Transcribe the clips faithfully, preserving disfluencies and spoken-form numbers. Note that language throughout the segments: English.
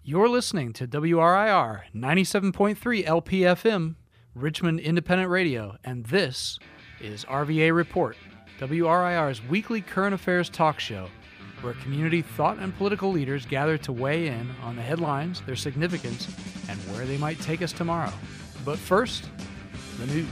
You're listening to W R I R ninety-seven point three L P F M, Richmond Independent Radio, and this is R V A Report, W R I R's weekly current affairs talk show, where community thought and political leaders gather to weigh in on the headlines, their significance, and where they might take us tomorrow. But first, the news.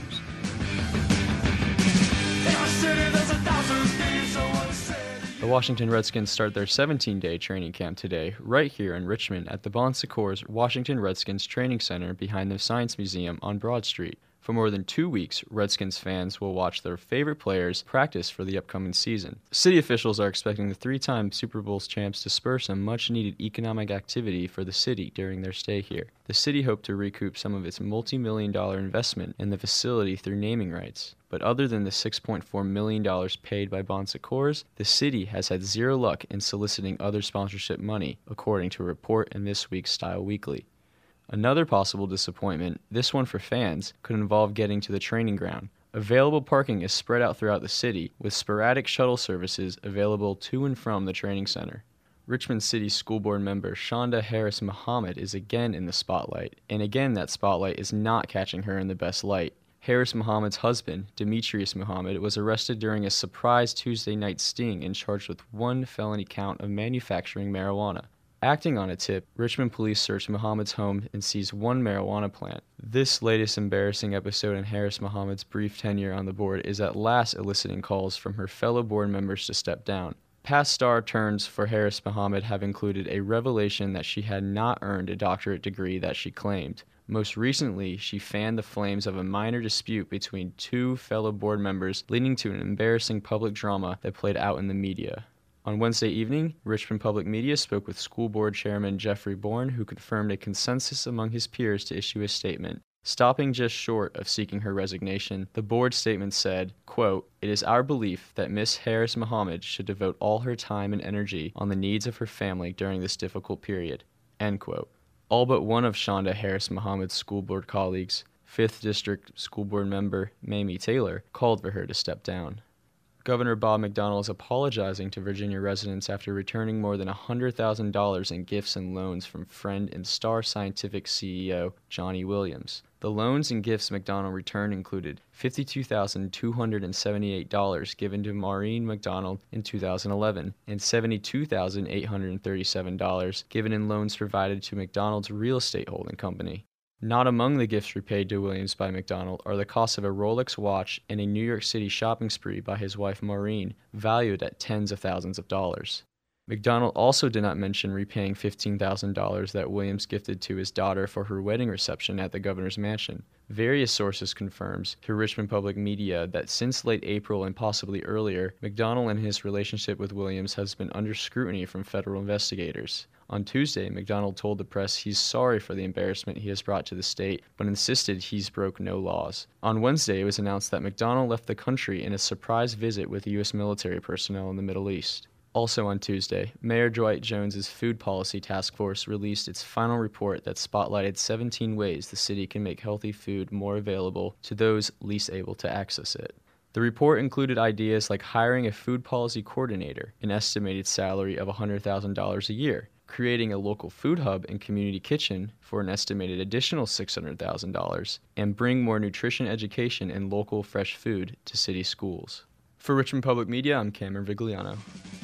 The Washington Redskins start their seventeen-day training camp today, right here in Richmond at the Bon Secours Washington Redskins Training Center behind the Science Museum on Broad Street. For more than two weeks, Redskins fans will watch their favorite players practice for the upcoming season. City officials are expecting the three-time Super Bowl champs to spur some much-needed economic activity for the city during their stay here. The city hoped to recoup some of its multi-million dollar investment in the facility through naming rights. But other than the six point four million dollars paid by Bon Secours, the city has had zero luck in soliciting other sponsorship money, according to a report in this week's Style Weekly. Another possible disappointment, this one for fans, could involve getting to the training ground. Available parking is spread out throughout the city, with sporadic shuttle services available to and from the training center. Richmond City School Board member Shonda Harris Muhammad is again in the spotlight, and again that spotlight is not catching her in the best light. Harris Muhammad's husband, Demetrius Muhammad, was arrested during a surprise Tuesday night sting and charged with one felony count of manufacturing marijuana. Acting on a tip, Richmond police searched Muhammad's home and seized one marijuana plant. This latest embarrassing episode in Harris Muhammad's brief tenure on the board is at last eliciting calls from her fellow board members to step down. Past star turns for Harris Muhammad have included a revelation that she had not earned a doctorate degree that she claimed. Most recently, she fanned the flames of a minor dispute between two fellow board members, leading to an embarrassing public drama that played out in the media. On Wednesday evening, Richmond Public Media spoke with School Board Chairman Jeffrey Bourne, who confirmed a consensus among his peers to issue a statement. Stopping just short of seeking her resignation, the board statement said, quote, "It is our belief that Miss Harris Muhammad should devote all her time and energy on the needs of her family during this difficult period." End quote. All but one of Shonda Harris Muhammad's school board colleagues, fifth District School Board member Mamie Taylor, called for her to step down. Governor Bob McDonnell is apologizing to Virginia residents after returning more than one hundred thousand dollars in gifts and loans from friend and Star Scientific C E O Johnny Williams. The loans and gifts McDonnell returned included fifty-two thousand two hundred seventy-eight dollars given to Maureen McDonald in two thousand eleven and seventy-two thousand eight hundred thirty-seven dollars given in loans provided to McDonald's real estate holding company. Not among the gifts repaid to Williams by McDonnell are the cost of a Rolex watch and a New York City shopping spree by his wife Maureen, valued at tens of thousands of dollars. McDonnell also did not mention repaying fifteen thousand dollars that Williams gifted to his daughter for her wedding reception at the governor's mansion. Various sources confirms to Richmond Public Media that since late April and possibly earlier, McDonnell and his relationship with Williams has been under scrutiny from federal investigators. On Tuesday, McDonnell told the press he's sorry for the embarrassment he has brought to the state, but insisted he's broke no laws. On Wednesday, it was announced that McDonnell left the country in a surprise visit with U S military personnel in the Middle East. Also on Tuesday, Mayor Dwight Jones's Food Policy Task Force released its final report that spotlighted seventeen ways the city can make healthy food more available to those least able to access it. The report included ideas like hiring a food policy coordinator, an estimated salary of one hundred thousand dollars a year, creating a local food hub and community kitchen for an estimated additional six hundred thousand dollars, and bring more nutrition education and local fresh food to city schools. For Richmond Public Media, I'm Cameron Vigliano.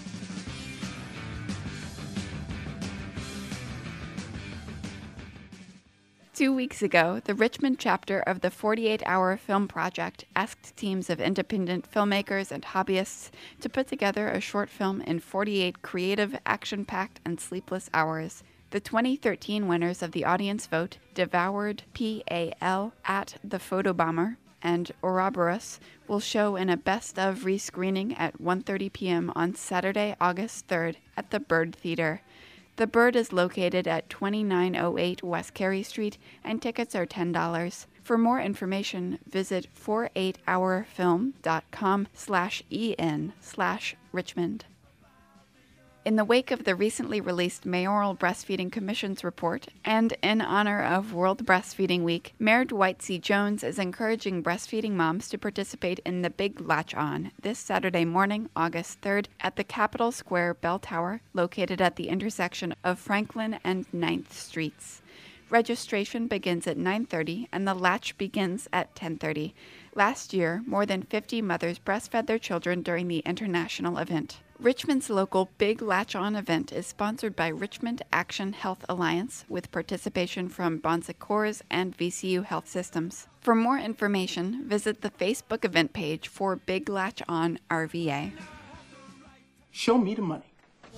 Two weeks ago, the Richmond chapter of the forty-eight hour Film Project asked teams of independent filmmakers and hobbyists to put together a short film in forty-eight creative, action-packed, and sleepless hours. The twenty thirteen winners of the audience vote, Devoured P A L at The Photobomber and Ouroboros, will show in a best-of rescreening at one thirty p.m. on Saturday, August third at the Bird Theater. The Bird is located at twenty-nine oh eight West Carey Street, and tickets are ten dollars. For more information, visit forty-eight hour film dot com slash en slash Richmond. In the wake of the recently released Mayoral Breastfeeding Commission's report, and in honor of World Breastfeeding Week, Mayor Dwight C. Jones is encouraging breastfeeding moms to participate in the Big Latch On this Saturday morning, August third, at the Capitol Square Bell Tower, located at the intersection of Franklin and ninth Streets. Registration begins at nine thirty and the latch begins at ten thirty. Last year, more than fifty mothers breastfed their children during the international event. Richmond's local Big Latch On event is sponsored by Richmond Action Health Alliance with participation from Bon Secours and V C U Health Systems. For more information, visit the Facebook event page for Big Latch On R V A. Show me the money.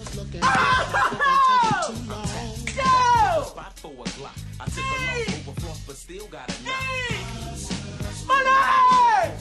Money!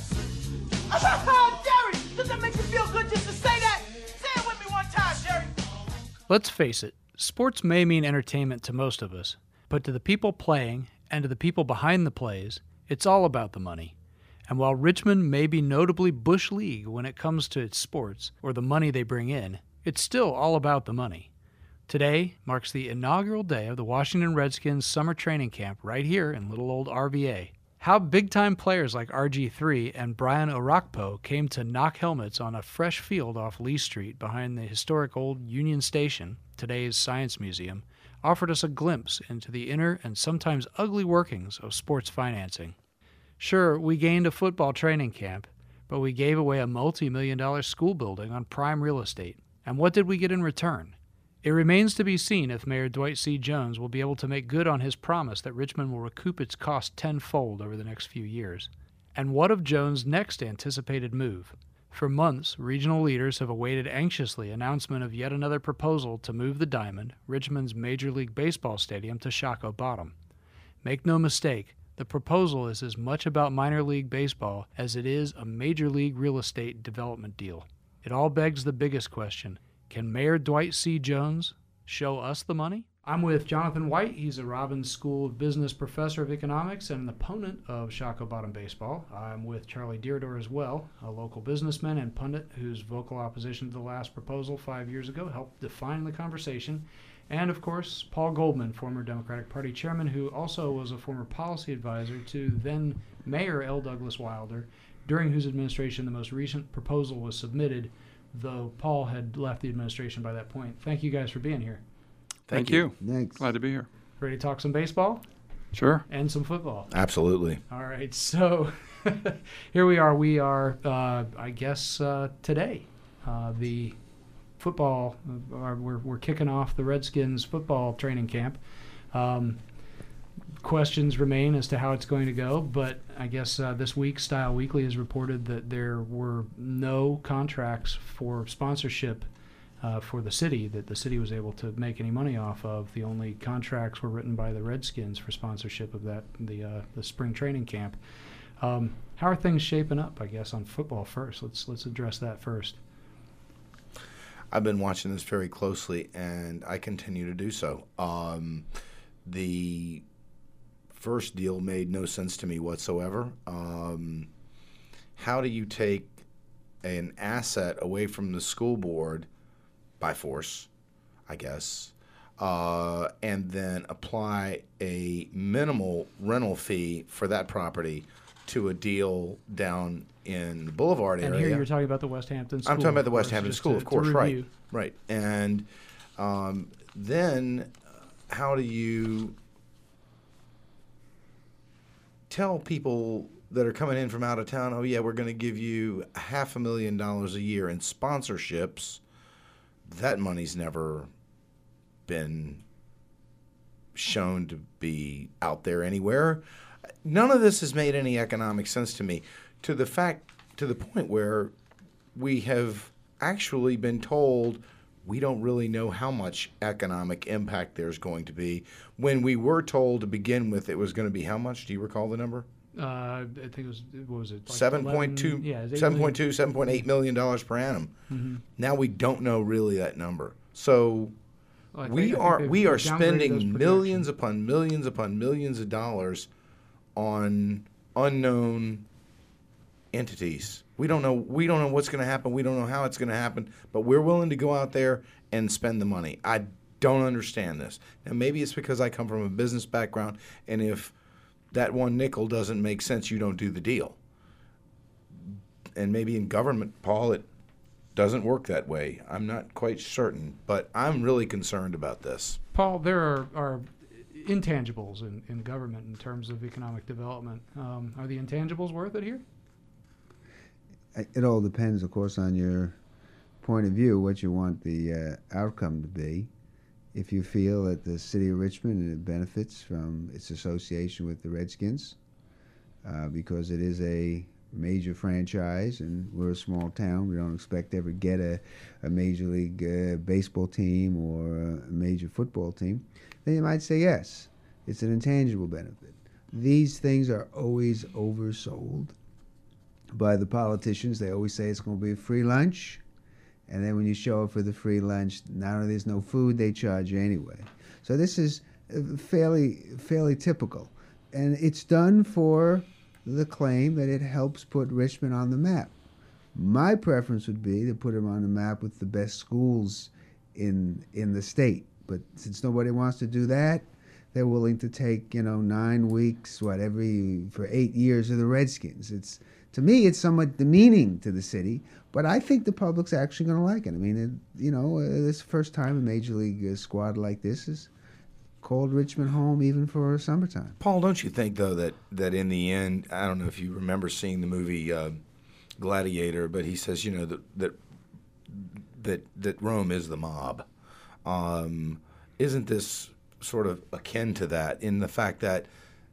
Jerry, does that make you feel good just to say that? Say it with me one time, Jerry. Let's face it, sports may mean entertainment to most of us, but to the people playing and to the people behind the plays, it's all about the money. And while Richmond may be notably Bush League when it comes to its sports or the money they bring in, it's still all about the money. Today marks the inaugural day of the Washington Redskins summer training camp right here in little old R V A. How big-time players like R G three and Brian Orakpo came to knock helmets on a fresh field off Lee Street behind the historic old Union Station, today's Science Museum, offered us a glimpse into the inner and sometimes ugly workings of sports financing. Sure, we gained a football training camp, but we gave away a multi-million dollar school building on prime real estate. And what did we get in return? It remains to be seen if Mayor Dwight C. Jones will be able to make good on his promise that Richmond will recoup its cost tenfold over the next few years. And what of Jones' next anticipated move? For months, regional leaders have awaited anxiously announcement of yet another proposal to move the Diamond, Richmond's Major League Baseball stadium, to Shockoe Bottom. Make no mistake, the proposal is as much about minor league baseball as it is a major league real estate development deal. It all begs the biggest question. Can Mayor Dwight C. Jones show us the money? I'm with Jonathan White. He's a Robbins School of Business professor of economics and an opponent of Shockoe Bottom baseball. I'm with Charlie Deardor as well, a local businessman and pundit whose vocal opposition to the last proposal five years ago helped define the conversation. And, of course, Paul Goldman, former Democratic Party chairman, who also was a former policy advisor to then Mayor L. Douglas Wilder, during whose administration the most recent proposal was submitted, though Paul had left the administration by that point. Thank you guys for being here. Thank, Thank you. you. Thanks. Glad to be here. Ready to talk some baseball? Sure. And some football. Absolutely. All right. So here we are. We are, uh, I guess, uh, today, uh, the football, uh, we're, we're kicking off the Redskins football training camp. Um, questions remain as to how it's going to go, but I guess uh, this week Style Weekly has reported that there were no contracts for sponsorship uh, for the city, that the city was able to make any money off of. The only contracts were written by the Redskins for sponsorship of that the uh, the spring training camp. Um, how are things shaping up, I guess, on football first? Let's let's address that first. I've been watching this very closely, and I continue to do so. Um, the first deal made no sense to me whatsoever. Um, how do you take an asset away from the school board by force, I guess, uh, and then apply a minimal rental fee for that property to a deal down in the Boulevard and area? And here you're talking about the West Hampton School. I'm talking about the West Hampton School, to, of course, to right, right. And um, then how do you tell people that are coming in from out of town, oh, yeah, we're going to give you half a million dollars a year in sponsorships? That money's never been shown to be out there anywhere. None of this has made any economic sense to me, to the fact, to the point where we have actually been told we don't really know how much economic impact there's going to be, when we were told to begin with it was going to be how much? Do you recall the number? Uh, I think it was, what was it? Like seven point two, yeah, seven point two, seven point eight million dollars per annum. Mm-hmm. Now we don't know really that number. So well, we think, are we are spending millions upon millions upon millions of dollars on unknown entities. We don't know we don't know what's going to happen. We don't know how it's going to happen, but we're willing to go out there and spend the money. I don't understand this. Now, maybe it's because I come from a business background, and if that one nickel doesn't make sense, you don't do the deal. And maybe in government, Paul, it doesn't work that way. I'm not quite certain, but I'm really concerned about this. Paul, there are, are intangibles in, in government in terms of economic development. Um, are the intangibles worth it here? It all depends, of course, on your point of view, what you want the uh, outcome to be. If you feel that the city of Richmond benefits from its association with the Redskins, uh, because it is a major franchise and we're a small town, we don't expect to ever get a, a major league uh, baseball team or a major football team, then you might say yes, it's an intangible benefit. These things are always oversold by the politicians. They always say it's going to be a free lunch. And then when you show up for the free lunch, not only there's no food, they charge you anyway. So this is fairly fairly typical. And it's done for the claim that it helps put Richmond on the map. My preference would be to put them on the map with the best schools in in the state. But since nobody wants to do that, they're willing to take, you know, nine weeks, what, every, for eight years of the Redskins. It's, to me, it's somewhat demeaning to the city, but I think the public's actually going to like it. I mean, it, you know, uh, this is the first time a major league uh, squad like this is called Richmond home even for summertime. Paul, don't you think, though, that, that in the end, I don't know if you remember seeing the movie uh, Gladiator, but he says, you know, that that that, that Rome is the mob. Um, isn't this sort of akin to that in the fact that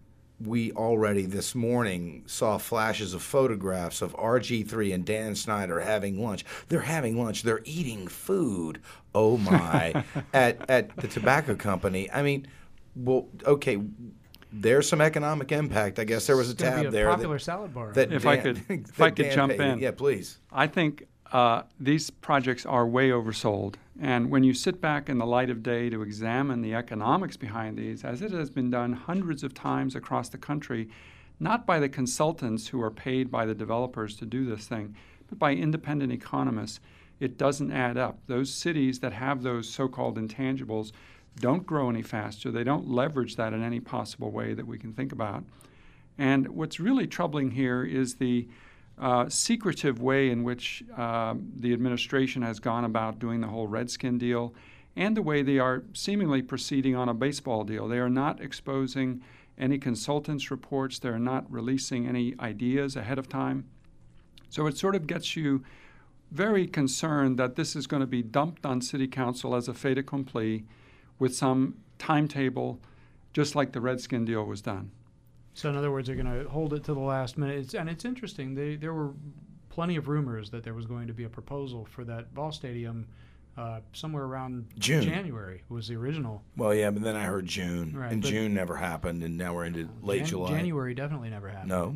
we already this morning saw flashes of photographs of R G three and Dan Snyder having lunch. They're having lunch. They're eating food. Oh, my. at at the tobacco company. I mean, well, okay, there's some economic impact. I guess there was a It's gonna tab be a there. popular that, salad bar. that If Dan, I could- that if I could Dan jump paid. in. Yeah, please. I think uh, these projects are way oversold. And when you sit back in the light of day to examine the economics behind these, as it has been done hundreds of times across the country, not by the consultants who are paid by the developers to do this thing, but by independent economists, it doesn't add up. Those cities that have those so-called intangibles don't grow any faster. They don't leverage that in any possible way that we can think about. And what's really troubling here is the Uh, secretive way in which uh, the administration has gone about doing the whole Redskin deal and the way they are seemingly proceeding on a baseball deal. They are not exposing any consultants' reports. They're not releasing any ideas ahead of time. So it sort of gets you very concerned that this is going to be dumped on City Council as a fait accompli with some timetable, just like the Redskin deal was done. So in other words, they're going to hold it to the last minute. It's, and it's interesting. They, there were plenty of rumors that there was going to be a proposal for that ball stadium uh, somewhere around June. January was the original. Well, yeah, but then I heard June, Right, and but- June never happened, and now we're into late Jan- July. January definitely never happened. No.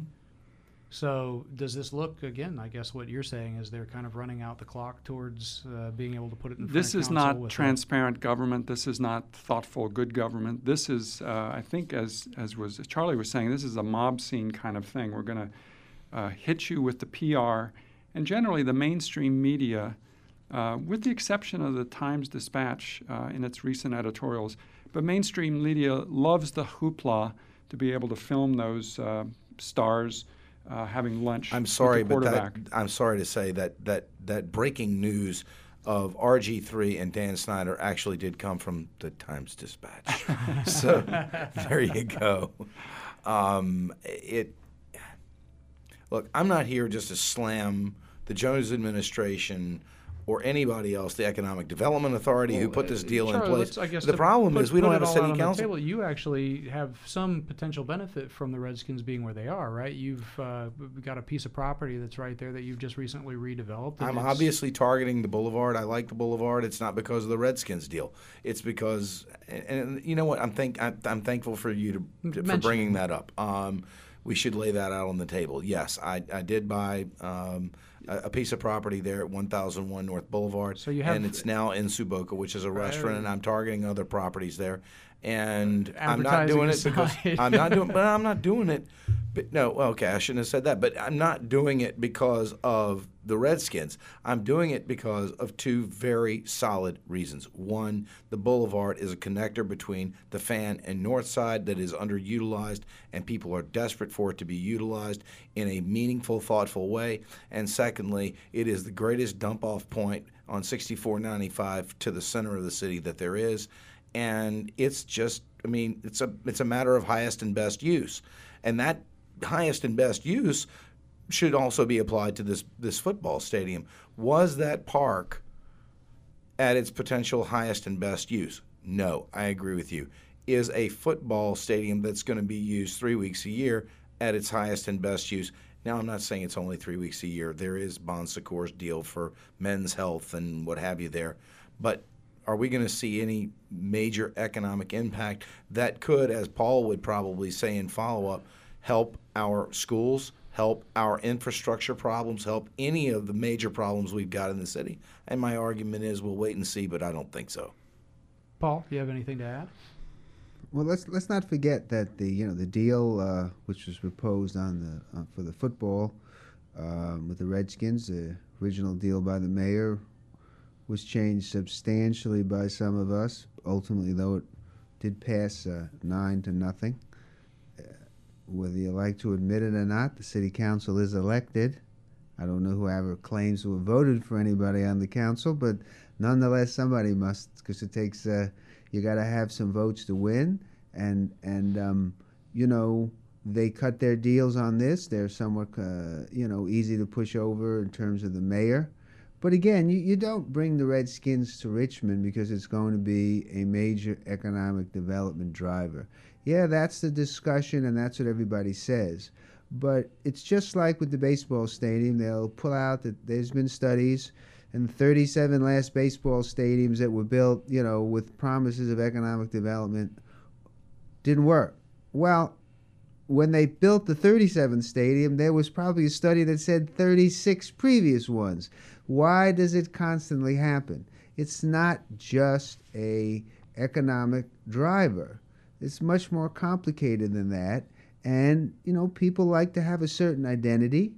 So does this look, again, I guess what you're saying is they're kind of running out the clock towards uh, being able to put it in front This of is council not with a- transparent government. This is not thoughtful, good government. This is, uh, I think, as as was as Charlie was saying, this is a mob scene kind of thing. We're going to uh, hit you with the P R, and generally the mainstream media, uh, with the exception of the Times Dispatch uh, in its recent editorials, but mainstream media loves the hoopla to be able to film those uh, stars Uh, having lunch. I'm sorry, with the but quarterback. that, I'm sorry to say that that that breaking news of R G three and Dan Snyder actually did come from the Times Dispatch. So there you go. Um, it. Look, I'm not here just to slam the Jones administration or anybody else, the Economic Development Authority who put this deal Charlie, in place. let's- I guess The to problem put- is we put don't it have a all city out on the council. table, you actually have some potential benefit from the Redskins being where they are, right? You've uh, got a piece of property that's right there that you've just recently redeveloped. and I'm it's- obviously targeting the Boulevard. I like the Boulevard. It's not because of the Redskins deal. It's because, and, and you know what? I'm think I'm, I'm thankful for you to, to for Mention bringing it. that up. Um, we should lay that out on the table. Yes, I, I did buy um, a, a piece of property there at one thousand one North Boulevard, So you have- and it's now in Suboca, which is a Right. restaurant, and I'm targeting other properties there. And I'm not Advertising doing it because aside. I'm not doing, but I'm not doing it But no, okay, I shouldn't have said that. But I'm not doing it because of the Redskins. I'm doing it because of two very solid reasons. One, the Boulevard is a connector between the Fan and North Side that is underutilized, and people are desperate for it to be utilized in a meaningful, thoughtful way. And secondly, it is the greatest dump-off point on sixty-four ninety-five to the center of the city that there is. And it's just, I mean, it's a it's a matter of highest and best use. And that highest and best use should also be applied to this this football stadium. Was that park at its potential highest and best use? No, I agree with you. Is a football stadium that's going to be used three weeks a year at its highest and best use? Now, I'm not saying it's only three weeks a year. There is Bon Secours deal for Men's Health and what have you there. But are we going to see any major economic impact that could, as Paul would probably say in follow-up, help our schools, help our infrastructure problems, help any of the major problems we've got in the city? And my argument is we'll wait and see, but I don't think so. Paul, do you have anything to add? Well, let's let's not forget that the you know the deal uh, which was proposed on the uh, for the football um, with the Redskins, the original deal by the mayor, was changed substantially by some of us. Ultimately, though, it did pass uh, nine to nothing. Uh, whether you like to admit it or not, the city council is elected. I don't know whoever claims to have voted for anybody on the council, but nonetheless, somebody must, because it takes. Uh, You got to have some votes to win, and and um, you know they cut their deals on this. They're somewhat uh, you know easy to push over in terms of the mayor, but again, you, you don't bring the Redskins to Richmond because it's going to be a major economic development driver. Yeah, that's the discussion, and that's what everybody says. But it's just like with the baseball stadium. They'll pull out that there's been studies. And thirty-seven last baseball stadiums that were built, you know, with promises of economic development didn't work. Well, when they built the thirty-seventh stadium, there was probably a study that said thirty-six previous ones. Why does it constantly happen? It's not just a economic driver. It's much more complicated than that. And, you know, people like to have a certain identity.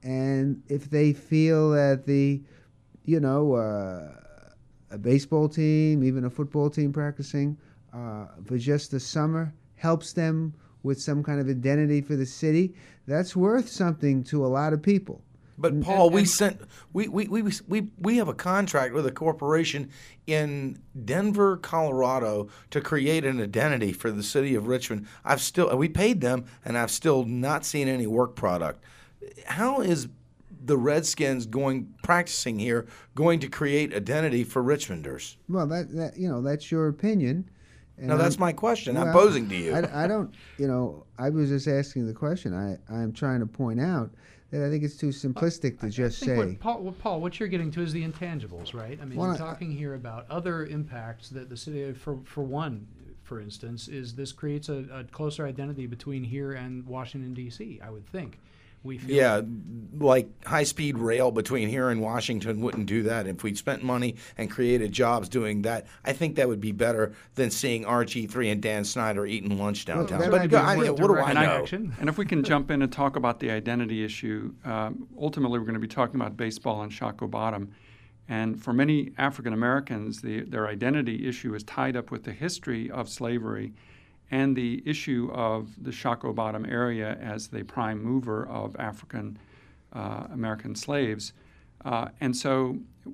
And if they feel that the you know, uh, a baseball team, even a football team practicing uh, for just the summer helps them with some kind of identity for the city, that's worth something to a lot of people. But Paul, we sent we, we, we, we, we have a contract with a corporation in Denver, Colorado, to create an identity for the city of Richmond. I've still we paid them, and I've still not seen any work product. How is the Redskins going practicing here going to create identity for Richmonders? Well, that, that you know that's your opinion. No, that's I'm, my question. well, I'm posing to you. I, I don't, you know, I was just asking the question. I I'm trying to point out that I think it's too simplistic to I, just I think say. What Paul, what Paul, what you're getting to is the intangibles, right? I mean, Well, you're talking here about other impacts that the city, for for one, for instance, is this creates a, a closer identity between here and Washington D C. I would think. We feel yeah, like high-speed rail between here and Washington wouldn't do that. If we'd spent money and created jobs doing that, I think that would be better than seeing R G three and Dan Snyder eating lunch downtown. Well, but be I, more what do I direct know? action. And if we can jump in and talk about the identity issue, um, ultimately we're going to be talking about baseball and Shockoe Bottom. And for many African Americans, the, their identity issue is tied up with the history of slavery and the issue of the Shockoe Bottom area as the prime mover of African uh, American slaves. Uh, and so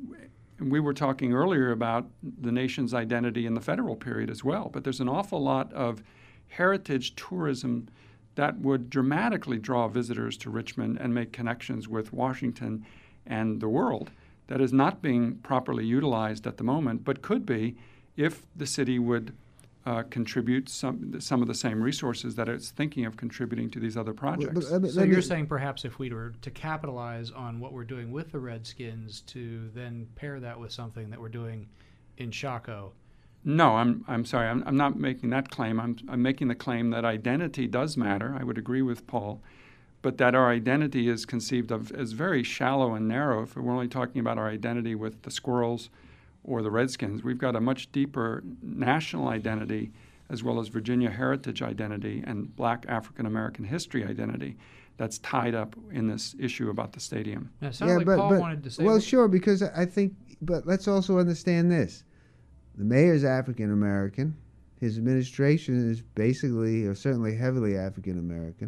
we were talking earlier about the nation's identity in the federal period as well, but there's an awful lot of heritage tourism that would dramatically draw visitors to Richmond and make connections with Washington and the world that is not being properly utilized at the moment, but could be if the city would Uh, contribute some some of the same resources that it's thinking of contributing to these other projects. But, but, So let you're me- saying perhaps if we were to capitalize on what we're doing with the Redskins to then pair that with something that we're doing in Shockoe. No, I'm I'm sorry. I'm I'm not making that claim. I'm I'm making the claim that identity does matter. I would agree with Paul, but that our identity is conceived of as very shallow and narrow. If we're only talking about our identity with the Squirrels or the Redskins, we've got a much deeper national identity as well as Virginia heritage identity and black African American history identity that's tied up in this issue about the stadium. Now, it sounded like Paul wanted to say. Well, sure, because I think, but let's also understand this. The mayor's African American. His administration is basically, or certainly heavily African American.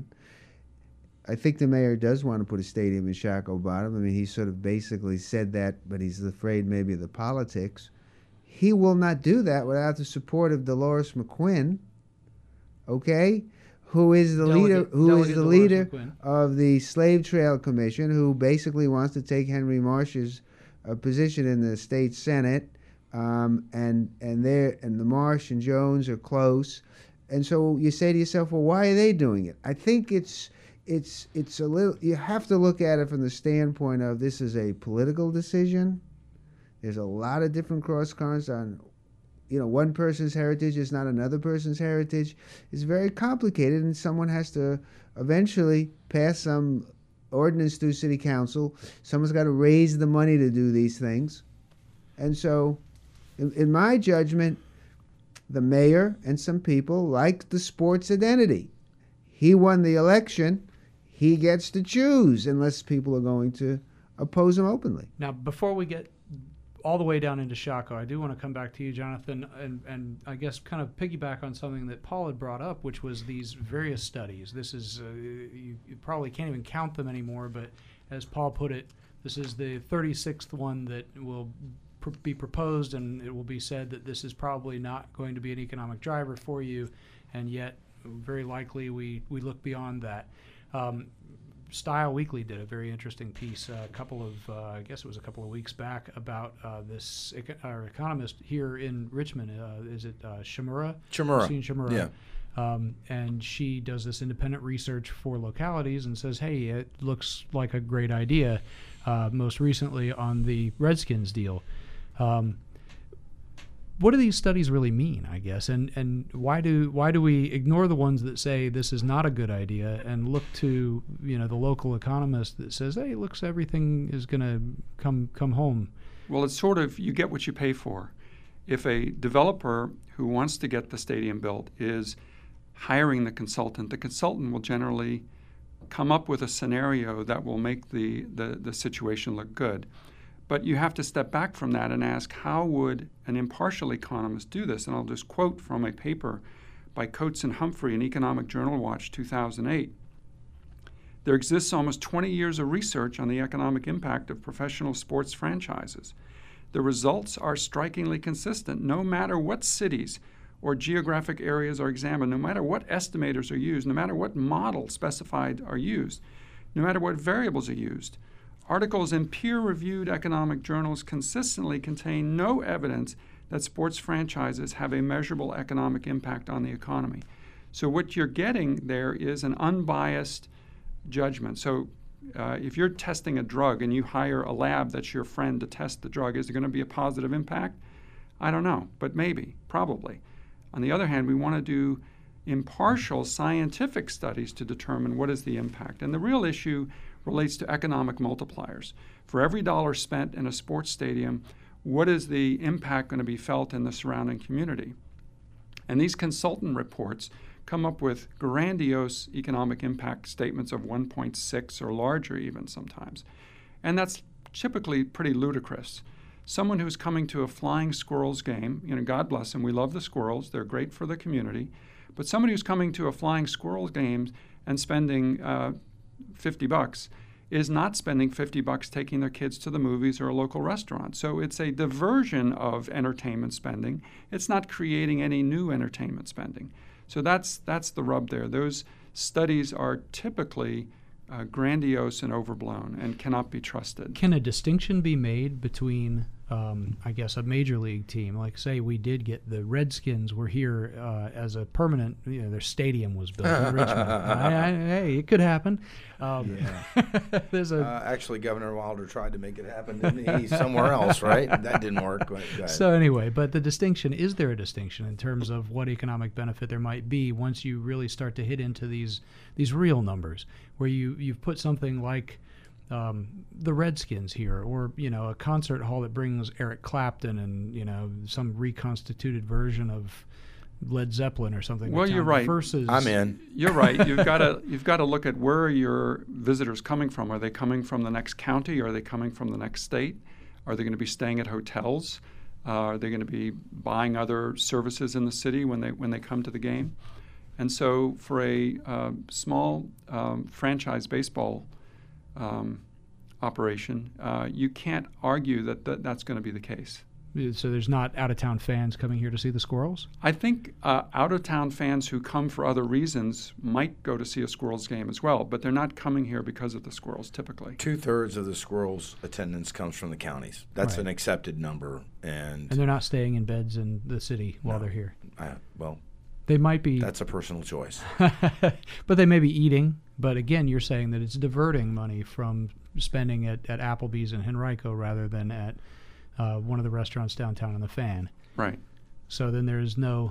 I think the mayor does want to put a stadium in Shockoe Bottom. I mean, he sort of basically said that, but he's afraid maybe of the politics. He will not do that without the support of Dolores McQuinn, okay, who is the Delegate, leader, who Delegate is the Dolores leader McQuinn. of the Slave Trail Commission, who basically wants to take Henry Marsh's uh, position in the state Senate, um, and and they and the Marsh and Jones are close, and so you say to yourself, well, why are they doing it? I think it's. It's it's a little. You have to look at it from the standpoint of this is a political decision. There's a lot of different cross currents on, you know, one person's heritage is not another person's heritage. It's very complicated, and someone has to eventually pass some ordinance through city council. Someone's got to raise the money to do these things, and so, in, in my judgment, the mayor and some people like the sports identity. He won the election. He gets to choose unless people are going to oppose him openly. Now, before we get all the way down into Shockoe, I do want to come back to you, Jonathan, and, and I guess kind of piggyback on something that Paul had brought up, which was these various studies. This is, uh, you, you probably can't even count them anymore, but as Paul put it, this is the thirty-sixth one that will pr- be proposed, and it will be said that this is probably not going to be an economic driver for you, and yet very likely we, we look beyond that. Um, Style Weekly did a very interesting piece uh, a couple of, uh, I guess it was a couple of weeks back about uh, this eco- our economist here in Richmond. Uh, is it uh, Shimura? Chimura. Christine Shimura. Yeah. Um, and she does this independent research for localities and says, hey, it looks like a great idea, uh, most recently on the Redskins deal. Um, What do these studies really mean, I guess, and and why do why do we ignore the ones that say this is not a good idea and look to, you know, the local economist that says, hey, looks everything is going to come come home? Well, it's sort of, you get what you pay for. If a developer who wants to get the stadium built is hiring the consultant, the consultant will generally come up with a scenario that will make the, the, the situation look good. But you have to step back from that and ask, how would an impartial economist do this? And I'll just quote from a paper by Coates and Humphrey in Economic Journal Watch two thousand eight. There exists almost twenty years of research on the economic impact of professional sports franchises. The results are strikingly consistent no matter what cities or geographic areas are examined, no matter what estimators are used, no matter what models specified are used, no matter what variables are used. Articles in peer-reviewed economic journals consistently contain no evidence that sports franchises have a measurable economic impact on the economy. So what you're getting there is an unbiased judgment. So uh, if you're testing a drug and you hire a lab that's your friend to test the drug, is there going to be a positive impact? I don't know, but maybe, probably. On the other hand, we want to do impartial scientific studies to determine what is the impact. And the real issue relates to economic multipliers. For every dollar spent in a sports stadium, what is the impact going to be felt in the surrounding community? And these consultant reports come up with grandiose economic impact statements of one point six or larger even sometimes. And that's typically pretty ludicrous. Someone who's coming to a Flying Squirrels game, you know, God bless them, we love the squirrels, they're great for the community, but somebody who's coming to a Flying Squirrels game and spending uh, fifty bucks is not spending fifty bucks taking their kids to the movies or a local restaurant. So it's a diversion of entertainment spending. It's not creating any new entertainment spending. So that's that's the rub there. Those studies are typically uh, grandiose and overblown and cannot be trusted. Can a distinction be made between, um, I guess, a major league team? Like, say we did get the Redskins were here uh, as a permanent, you know, their stadium was built in Richmond. I, I, hey, it could happen. Um, Yeah. there's a Uh, actually, Governor Wilder tried to make it happen, didn't he? Somewhere else, right? That didn't work. Go ahead. Go ahead. So anyway, but the distinction, is there a distinction in terms of what economic benefit there might be once you really start to hit into these these real numbers, where you, you've put something like um, the Redskins here, or, you know, a concert hall that brings Eric Clapton and, you know, some reconstituted version of Led Zeppelin or something. Well, to you're town right. Versus, I'm in. You're right. You've got to you've got to look at where are your visitors coming from. Are they coming from the next county? Are they coming from the next state? Are they going to be staying at hotels? Uh, are they going to be buying other services in the city when they when they come to the game? And so, for a uh, small um, franchise baseball um, operation, uh, you can't argue that, that that's going to be the case. So there's not out-of-town fans coming here to see the Squirrels? I think uh, out-of-town fans who come for other reasons might go to see a Squirrels game as well, but they're not coming here because of the Squirrels typically. Two-thirds of the Squirrels' attendance comes from the counties. That's Right. an accepted number. And, And they're not staying in beds in the city while No. they're here. I, well, They might be, that's a personal choice. but they may be eating. But again, you're saying that it's diverting money from spending at, at Applebee's and Henrico rather than at uh, one of the restaurants downtown in the Fan. Right. So then there is no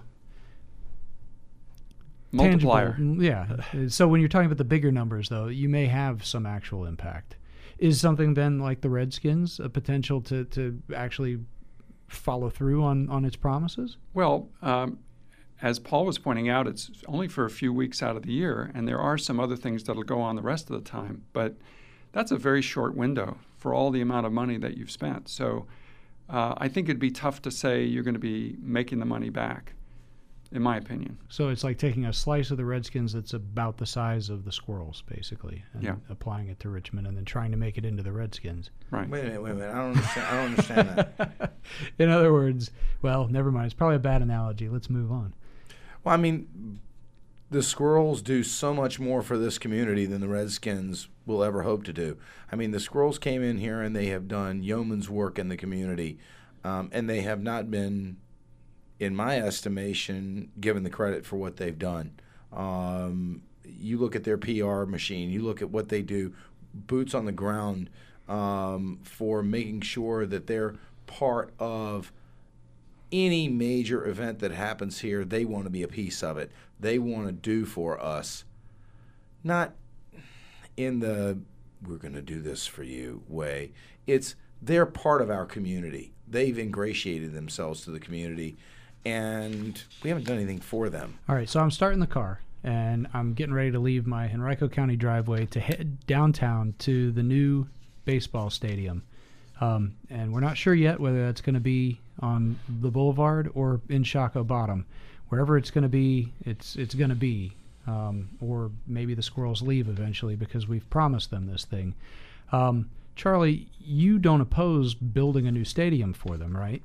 Multiplier. tangible- yeah. So when you're talking about the bigger numbers, though, you may have some actual impact. Is something then like the Redskins a potential to, to actually follow through on, on its promises? Well, um, as Paul was pointing out, it's only for a few weeks out of the year, and there are some other things that'll go on the rest of the time. But that's a very short window for all the amount of money that you've spent. So uh, I think it'd be tough to say you're going to be making the money back, in my opinion. So it's like taking a slice of the Redskins that's about the size of the Squirrels, basically, and Yeah. applying it to Richmond and then trying to make it into the Redskins. Right. Wait a minute, wait a minute. I don't understand, I don't understand that. In other words, well, never mind. It's probably a bad analogy. Let's move on. Well, I mean, the Squirrels do so much more for this community than the Redskins will ever hope to do. I mean, the Squirrels came in here and they have done yeoman's work in the community, um, and they have not been, in my estimation, given the credit for what they've done. Um, you look at their P R machine, you look at what they do, boots on the ground, um, for making sure that they're part of any major event that happens here. They want to be a piece of it. They want to do for us, not in the we're going to do this for you way. It's they're part of our community. They've ingratiated themselves to the community, and we haven't done anything for them. All right, so I'm starting the car, and I'm getting ready to leave my Henrico County driveway to head downtown to the new baseball stadium. Um, and we're not sure yet whether that's going to be on the boulevard or in Shockoe Bottom. Wherever it's going to be, it's it's going to be. Um, or maybe the Squirrels leave eventually because we've promised them this thing. Um, Charlie, you don't oppose building a new stadium for them, right?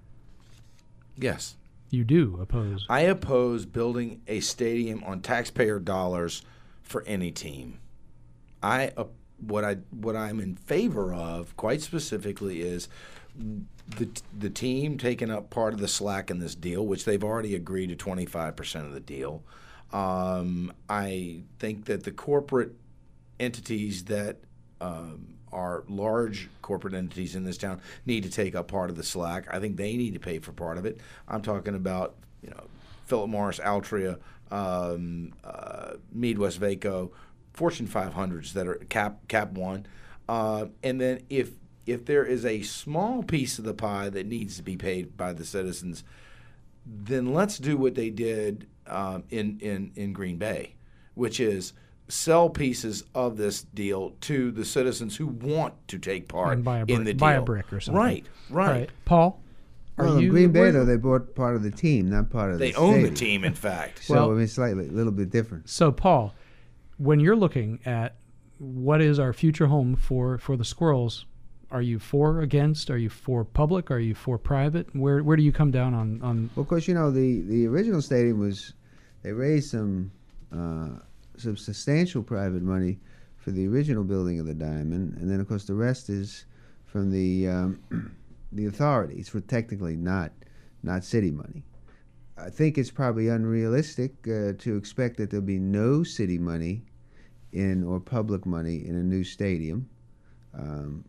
Yes. You do oppose. I oppose building a stadium on taxpayer dollars for any team. I uh, what I what I'm in favor of, quite specifically, is the the team taking up part of the slack in this deal, which they've already agreed to twenty-five percent of the deal. Um, I think that the corporate entities that um, are large corporate entities in this town need to take up part of the slack. I think they need to pay for part of it. I'm talking about, you know, Philip Morris, Altria, um, uh, Mead West Vaco, Fortune five hundreds that are Cap Cap One, uh, and then if if there is a small piece of the pie that needs to be paid by the citizens, then let's do what they did um, in in in Green Bay, which is sell pieces of this deal to the citizens who want to take part And buy a in brick- the deal. buy a brick or something. Right, right. All right. Paul, are Well, in you Green Bay, where- though, they bought part of the team, not part of They the own the stadium. team, in fact. So, Well- I mean, slightly, a little bit different. So, Paul, when you're looking at what is our future home for, for the Squirrels, are you for, against? Are you for public? Are you for private? Where where do you come down on, on Well, of course, you know, the, the original stadium was, they raised some uh, some substantial private money for the original building of the Diamond, and then, of course, the rest is from the um, the authorities, for technically not not city money. I think it's probably unrealistic uh, to expect that there'll be no city money in or public money in a new stadium. Um,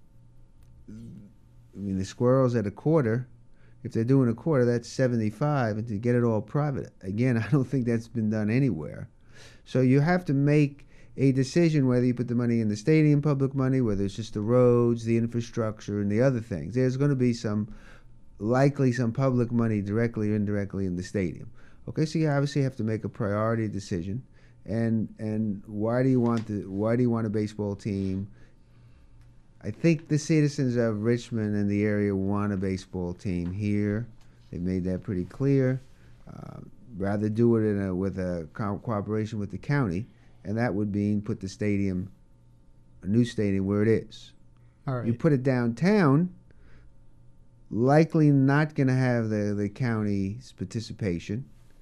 I mean, the Squirrels at a quarter, if they're doing a quarter, that's seventy-five, and to get it all private, again, I don't think that's been done anywhere. So you have to make a decision whether you put the money in the stadium, public money, whether it's just the roads, the infrastructure, and the other things. There's going to be some, likely some public money directly or indirectly in the stadium. Okay, so you obviously have to make a priority decision, and and why do you want the why do you want a baseball team? I think the citizens of Richmond and the area want a baseball team here. They've made that pretty clear. Uh, rather do it in a, with a co- cooperation with the county, and that would mean put the stadium, a new stadium, where it is. All right. You put it downtown, likely not going to have the, the county's participation.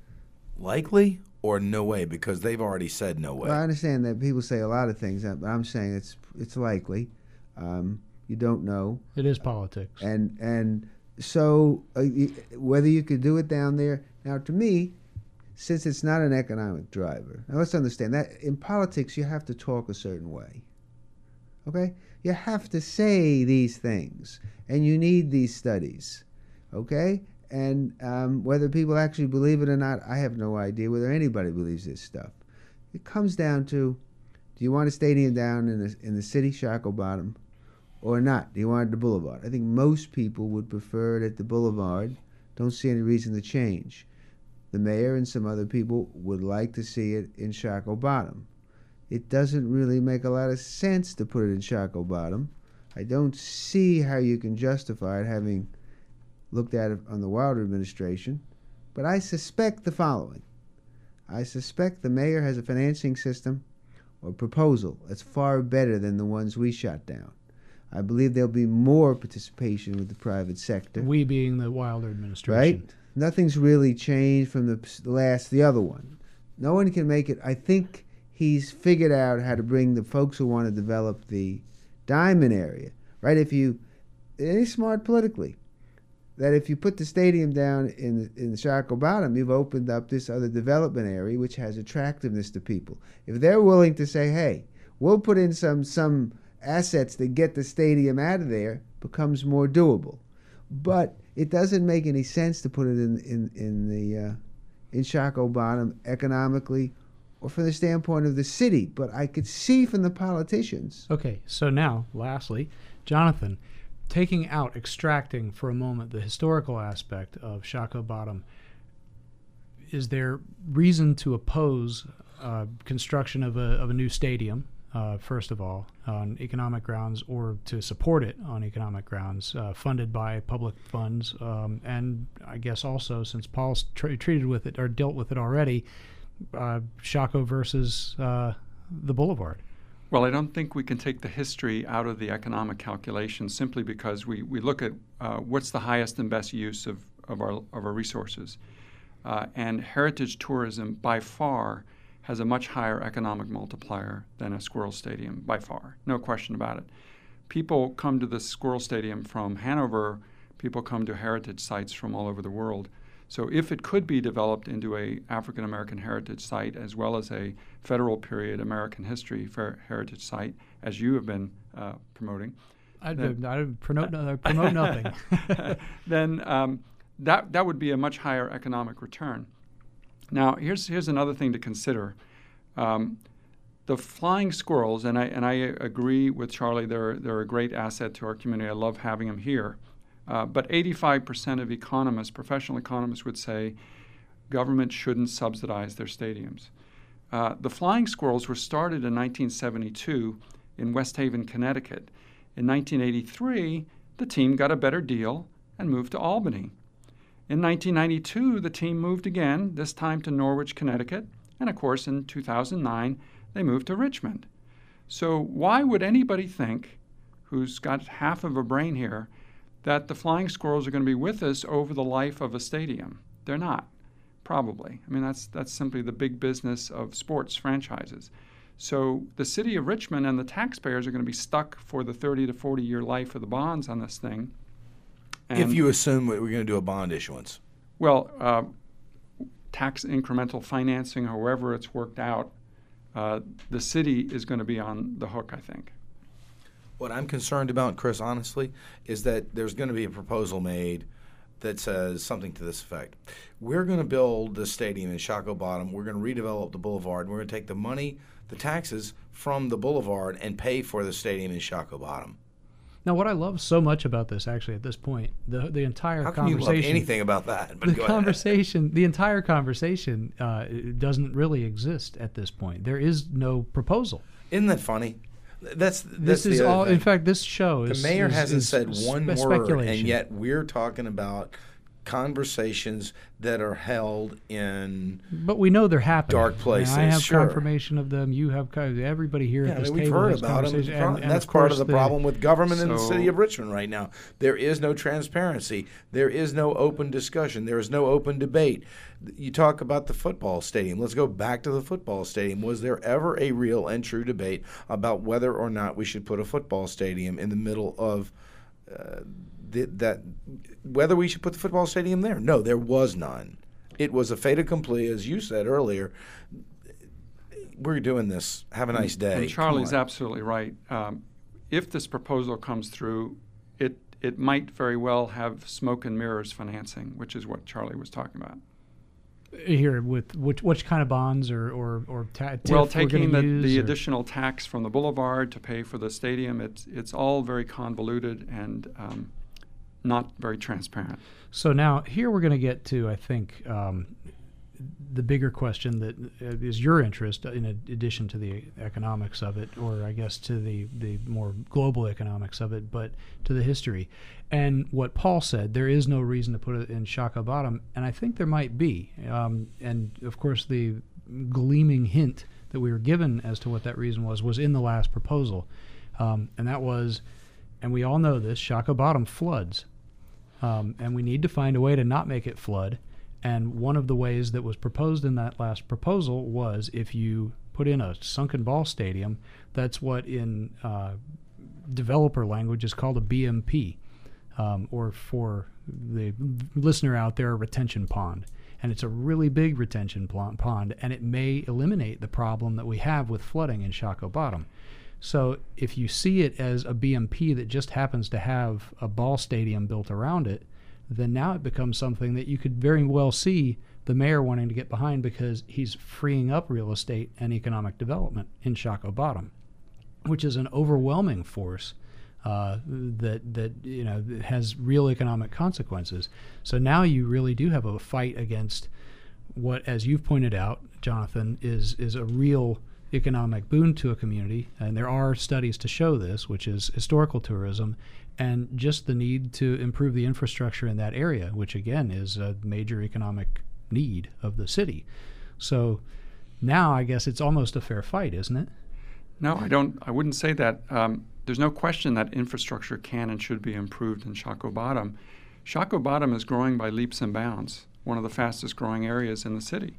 Likely or no way, because they've already said no way. Well, I understand that people say a lot of things, but I'm saying it's it's likely. Um, you don't know. It is politics. And and so uh, y- whether you could do it down there, now to me, since it's not an economic driver, now let's understand that in politics you have to talk a certain way. Okay? You have to say these things, and you need these studies. Okay? And um, whether people actually believe it or not, I have no idea whether anybody believes this stuff. It comes down to, do you want a stadium down in the, in the city, Shockoe Bottom, or not? Do you want it at the Boulevard? I think most people would prefer it at the Boulevard. Don't see any reason to change. The mayor and some other people would like to see it in Shockoe Bottom. It doesn't really make a lot of sense to put it in Shockoe Bottom. I don't see how you can justify it, having looked at it on the Wilder administration. But I suspect the following. I suspect the mayor has a financing system or proposal that's far better than the ones we shot down. I believe there'll be more participation with the private sector. We being the Wilder administration. Right? Nothing's really changed from the last, the other one. No one can make it. I think he's figured out how to bring the folks who want to develop the Diamond area, right? If you, any smart politically, that if you put the stadium down in in the Shockoe Bottom, you've opened up this other development area which has attractiveness to people. If they're willing to say, hey, we'll put in some some assets to get the stadium out of there, becomes more doable. But it doesn't make any sense to put it in in in the uh, in Shockoe Bottom economically, or from the standpoint of the city. But I could see from the politicians. Okay, so now, lastly, Jonathan, taking out, extracting for a moment the historical aspect of Shockoe Bottom, is there reason to oppose uh, construction of a of a new stadium? Uh, first of all, on economic grounds, or to support it on economic grounds, uh, funded by public funds, um, and I guess also, since Paul's tra- treated with it or dealt with it already, uh, Shockoe versus uh, the Boulevard. Well, I don't think we can take the history out of the economic calculation simply because we, we look at uh, what's the highest and best use of, of, our, of our resources. Uh, and heritage tourism, by far, has a much higher economic multiplier than a Squirrel Stadium, by far. No question about it. People come to the Squirrel Stadium from Hanover. People come to heritage sites from all over the world. So if it could be developed into a African American heritage site as well as a federal period American history fer- heritage site, as you have been uh, promoting, I'd, then, I'd promote, no, promote nothing. then um, that that would be a much higher economic return. Now, here's here's another thing to consider. Um, the flying squirrels, and I and I agree with Charlie, they're they're a great asset to our community. I love having them here. Uh, but eighty-five percent of economists, professional economists, would say government shouldn't subsidize their stadiums. Uh, the flying squirrels were started in nineteen seventy-two in West Haven, Connecticut. In nineteen eighty-three, the team got a better deal and moved to Albany. In nineteen ninety-two, the team moved again, this time to Norwich, Connecticut, and of course in two thousand nine, they moved to Richmond. So why would anybody think, who's got half of a brain here, that the Flying Squirrels are going to be with us over the life of a stadium? They're not, probably. I mean, that's that's simply the big business of sports franchises. So the city of Richmond and the taxpayers are going to be stuck for the thirty to forty year life of the bonds on this thing. And if you assume that we're going to do a bond issuance. Well, uh, tax incremental financing, however it's worked out, uh, the city is going to be on the hook, I think. What I'm concerned about, Chris, honestly, is that there's going to be a proposal made that says something to this effect. We're going to build the stadium in Shockoe Bottom. We're going to redevelop the boulevard. And we're going to take the money, the taxes from the boulevard, and pay for the stadium in Shockoe Bottom. Now, what I love so much about this, actually, at this point, the the entire How can you conversation, love anything about that? But the go ahead. conversation, the entire conversation, uh, doesn't really exist at this point. There is no proposal. Isn't that funny? That's, that's This is the other all. thing. In fact, this show The is. mayor is, hasn't is said spe- one word, and speculation. yet we're talking about conversations that are held in. But we know they're happening. Dark I mean, places, I have sure. confirmation of them. You have co- everybody here Yeah, at I this mean, we've table heard has about them, conversation, and, and, and that's of part of course the problem with government in the So- city of Richmond right now. There is no transparency. There is no open discussion. There is no open debate. You talk about the football stadium. Let's go back to the football stadium. Was there ever a real and true debate about whether or not we should put a football stadium in the middle of uh, the, that? Whether we should put the football stadium there? No, there was none. It was a fait accompli, as you said earlier. We're doing this. Have a nice day. And Charlie's Come on. absolutely right. Um, if this proposal comes through, it it might very well have smoke and mirrors financing, which is what Charlie was talking about. Here with which which kind of bonds or or or ta- TIF Well, we're taking gonna the, use, the or- additional tax from the boulevard to pay for the stadium, it's it's all very convoluted and um, not very transparent. So now here we're going to get to, I think, um, the bigger question that uh, is your interest in addition to the economics of it, or I guess to the, the more global economics of it, but to the history. And what Paul said, there is no reason to put it in Shockoe Bottom, and I think there might be. Um, and, of course, the gleaming hint that we were given as to what that reason was was in the last proposal. Um, and that was, and we all know this, Shockoe Bottom floods. Um, and we need to find a way to not make it flood. And one of the ways that was proposed in that last proposal was if you put in a sunken ball stadium, that's what in uh, developer language is called a B M P, um, or for the listener out there, a retention pond. And it's a really big retention pl- pond, and it may eliminate the problem that we have with flooding in Shockoe Bottom. So if you see it as a B M P that just happens to have a ball stadium built around it, then now it becomes something that you could very well see the mayor wanting to get behind because he's freeing up real estate and economic development in Shockoe Bottom, which is an overwhelming force uh, that that you know has real economic consequences. So now you really do have a fight against what, as you've pointed out, Jonathan, is is a real economic boon to a community, and there are studies to show this, which is historical tourism and just the need to improve the infrastructure in that area, which again is a major economic need of the city. So now I guess it's almost a fair fight, isn't it? No, I don't. I wouldn't say that. Um, there's no question that infrastructure can and should be improved in Shockoe Bottom. Shockoe Bottom is growing by leaps and bounds, one of the fastest growing areas in the city.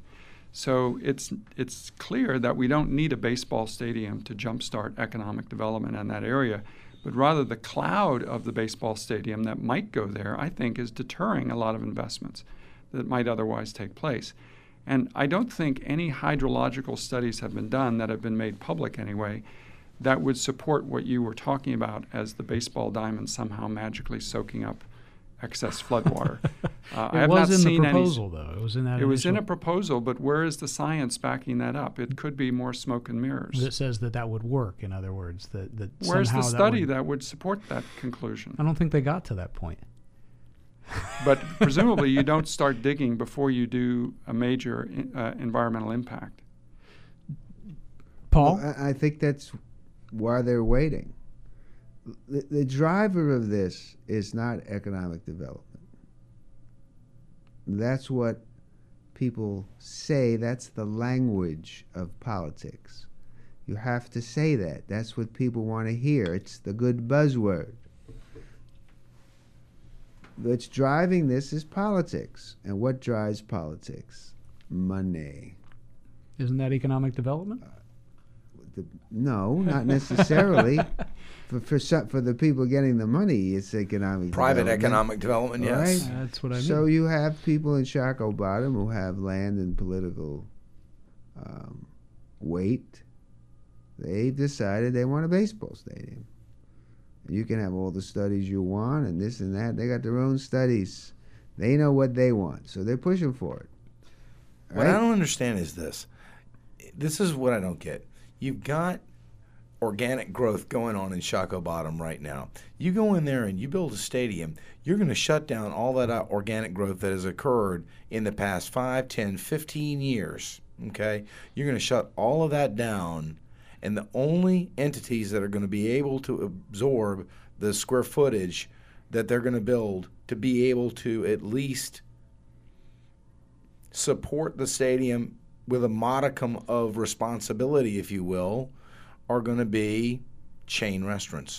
So it's it's clear that we don't need a baseball stadium to jumpstart economic development in that area, but rather the cloud of the baseball stadium that might go there, I think, is deterring a lot of investments that might otherwise take place. And I don't think any hydrological studies have been done that have been made public anyway that would support what you were talking about as the baseball diamond somehow magically soaking up excess floodwater. Uh, I It have was not in the seen any. proposal, though. It was in that It was in a initial- proposal, but where is the science backing that up? It could be more smoke and mirrors. that says that that would work, in other words. That, that Where's the somehow study that, would, that would support that conclusion? I don't think they got to that point. But presumably you don't start digging before you do a major uh, environmental impact. Paul? Well, I, I think that's why they're waiting. The, the driver of this is not economic development. That's what people say. That's the language of politics. You have to say that. That's what people want to hear. It's the good buzzword. What's driving this is politics. And what drives politics? Money. Isn't that economic development? The, no, not necessarily. for for some, for the people getting the money, it's economic Private development. economic development, yes. Right. That's what I mean. So you have people in Shockoe Bottom who have land and political um, weight. They've decided they want a baseball stadium. You can have all the studies you want and this and that. They got their own studies. They know what they want, so they're pushing for it. What I Right? don't understand is this. This is what I don't get. You've got organic growth going on in Shockoe Bottom right now. You go in there and you build a stadium, you're going to shut down all that uh, organic growth that has occurred in the past five, ten, fifteen years, okay? You're going to shut all of that down, and the only entities that are going to be able to absorb the square footage that they're going to build to be able to at least support the stadium with a modicum of responsibility, if you will, are going to be chain restaurants.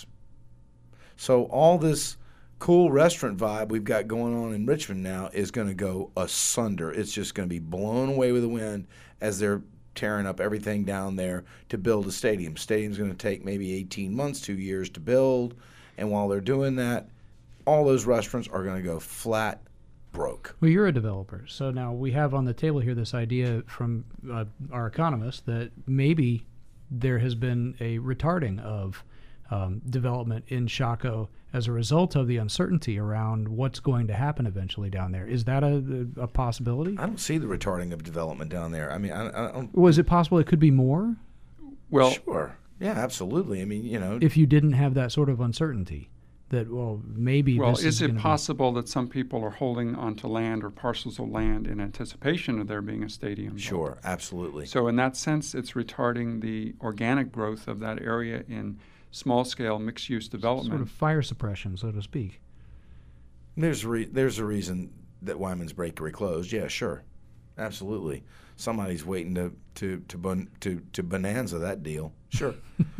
So all this cool restaurant vibe we've got going on in Richmond now is going to go asunder. It's just going to be blown away with the wind as they're tearing up everything down there to build a stadium. Stadium's going to take maybe eighteen months, two years to build, and while they're doing that, all those restaurants are going to go flat broke. Well, you're a developer, so now we have on the table here this idea from uh, our economists that maybe there has been a retarding of um, development in Shockoe as a result of the uncertainty around what's going to happen eventually down there. Is that a, a possibility? I don't see the retarding of development down there. I mean, I, I don't. Was it possible it could be more? Well, Sure. Yeah, absolutely. I mean, you know. If you didn't have that sort of uncertainty, that, well, maybe well, this is is it gonna possible that some people are holding onto land or parcels of land in anticipation of there being a stadium built? Sure, absolutely. So in that sense, it's retarding the organic growth of that area in small-scale mixed-use be development. sort of fire suppression, so to speak? There's a re- there's a reason that Wyman's Bakery closed. Yeah, sure, absolutely. Somebody's waiting to to to bon- to, to bonanza that deal. Sure.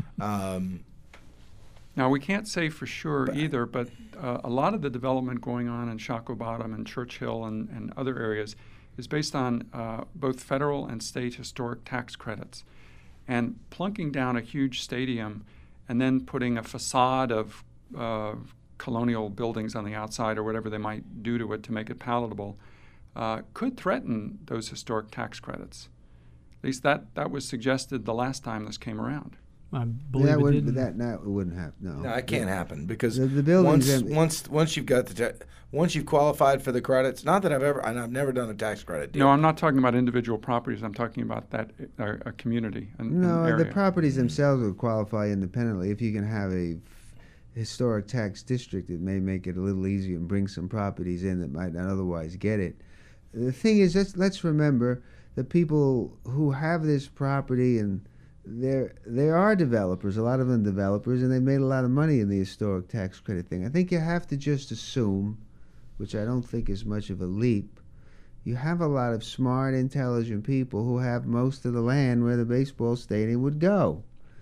um, Now, we can't say for sure either, but uh, a lot of the development going on in Shockoe Bottom and Churchill and, and other areas is based on uh, both federal and state historic tax credits. And plunking down a huge stadium and then putting a facade of uh, colonial buildings on the outside or whatever they might do to it to make it palatable uh, could threaten those historic tax credits. At least that, that was suggested the last time this came around. I believe that it wouldn't, didn't. that, that wouldn't happen. No, no, it can't happen because The- the buildings once have- once once you've got the ta- once you've qualified for the credits. Not that I've ever and I've never done a tax credit deal. No, I'm not talking about individual properties. I'm talking about that uh, a community, an, No, an the area. properties themselves would qualify independently. If you can have a f- historic tax district, it may make it a little easier and bring some properties in that might not otherwise get it. The thing is, let's, let's remember the people who have this property, and there there are developers, a lot of them developers, and they made a lot of money in the historic tax credit thing. I think you have to just assume, which I don't think is much of a leap, you have a lot of smart, intelligent people who have most of the land where the baseball stadium would go.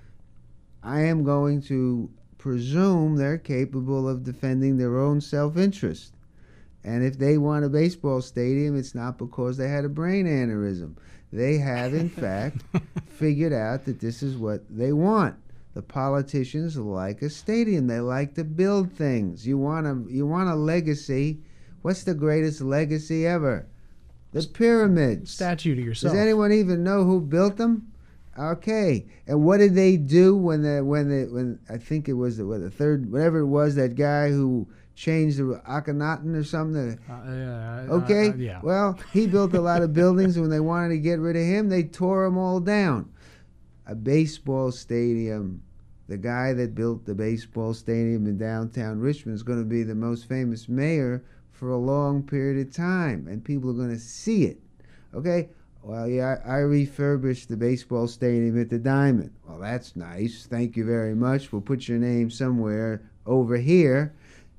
I am going to presume they're capable of defending their own self-interest. And if they want a baseball stadium, it's not because they had a brain aneurysm. They have, in fact, figured out that this is what they want. The politicians like a stadium. They like to build things. You want a, you want a legacy. What's the greatest legacy ever? The pyramids. Statue to yourself. Does anyone even know who built them? Okay. And what did they do when the when the when I think it was the, what, the third whatever it was, that guy who changed the Akhenaten or something? Uh, yeah, uh, Okay. uh, yeah. Well, he built a lot of buildings, and when they wanted to get rid of him, they tore them all down. A baseball stadium. The guy that built the baseball stadium in downtown Richmond is going to be the most famous mayor for a long period of time, and people are going to see it. Okay? Well, yeah, I, I refurbished the baseball stadium at the Diamond. Well, that's nice. Thank you very much. We'll put your name somewhere over here.